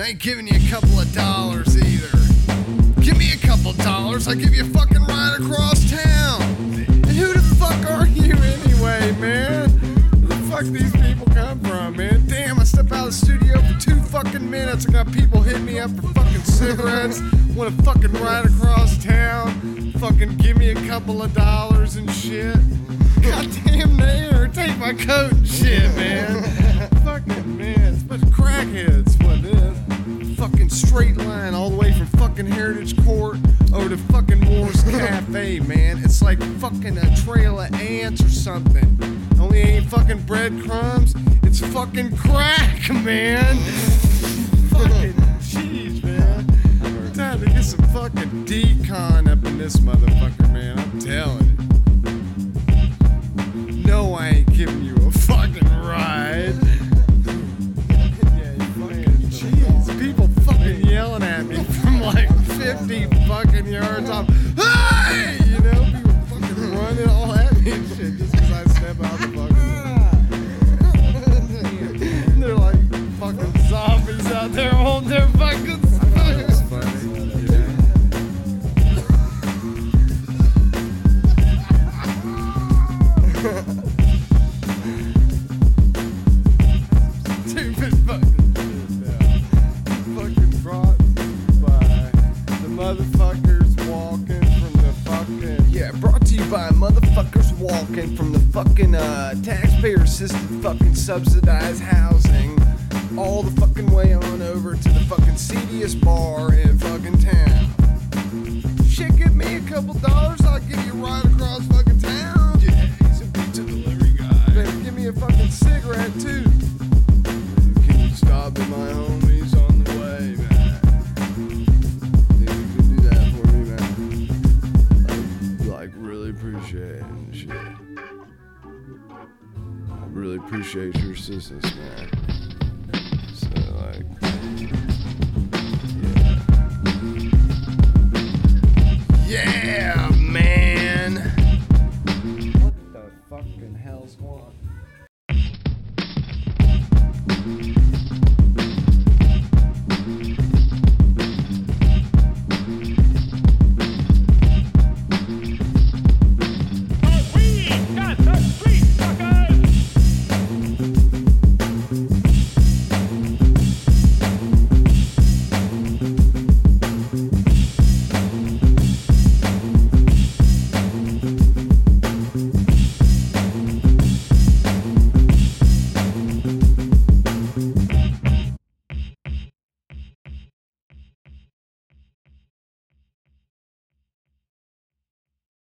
I ain't giving you a couple of dollars either. Give me a couple dollars, I'll give you a fucking ride across town. And who the fuck are you anyway, man? Where the fuck these people come from, man? Damn, I step out of the studio for 2 fucking minutes. I got people hitting me up for fucking cigarettes. Want to fucking ride across town. Fucking give me a couple of dollars and shit. Goddamn nair, take my coat and shit, man. Fucking man, it's a bunch of crackheads, what it is. Fucking straight line all the way from fucking Heritage Court over to fucking Moore's Cafe, man. It's like fucking a trail of ants or something. Only ain't fucking breadcrumbs, it's fucking crack, man. Fucking jeez, man. Time to get some fucking decon up in this motherfucker, man. I'm telling you. No, I ain't giving you a fucking ride. Yeah, you fucking jeez. People fucking yelling at me from like 50 fucking yards off. Hey! You know, people fucking running all at me and shit just because I step out the fucking. They're like fucking zombies out there holding their fucking. It's funny. Stupid fucking shit now. Fucking brought by the motherfuckers walking from the fucking. Yeah, brought to you by motherfuckers walking from the fucking taxpayer assisted fucking subsidized housing all the fucking way on over to the fucking seediest bar in fucking town. Shit, give me a couple dollars, I'll give you a ride across fucking town. Yeah, he's a pizza delivery guy. Better give me a fucking cigarette too. Can you stop at my homies on the way, man? Think you can do that for me, man? I like really appreciate it and shit. I really appreciate your assistance, man. So like, yeah.